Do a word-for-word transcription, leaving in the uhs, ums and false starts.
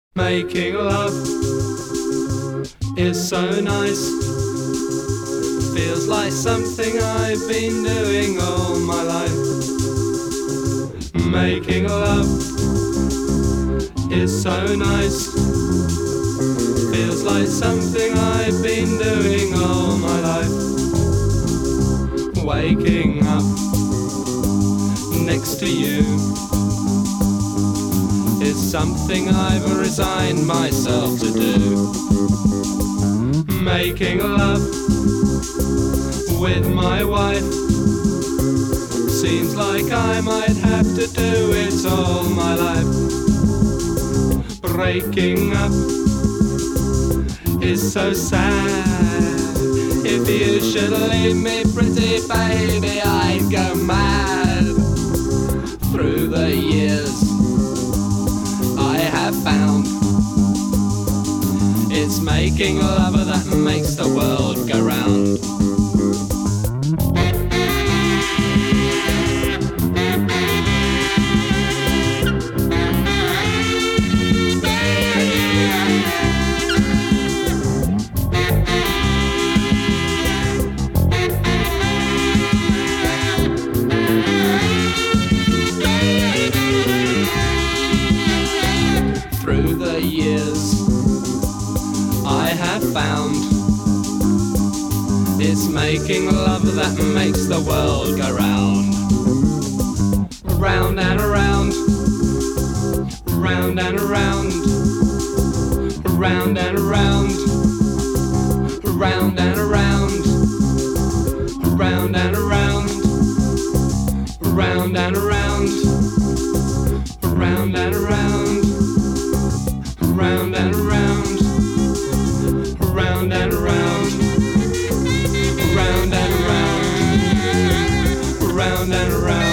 Making love is so nice. Feels like something I've been doing all my life. Making love is so nice. Feels like something I've been doing all my life. Waking up next to you is something I've resigned myself to do. Making love with my wife seems like I might have to do it all my life. Breaking up is so sad. If you should leave me, pretty baby, I'd go mad. Through the years I have found it's making love that makes the world go round. Through the years I have found it's making love that makes the world go round. Round and around, round and around, round and around, round and around, round and around, round and around, round and around, round and around, round and around, round and around, round and around.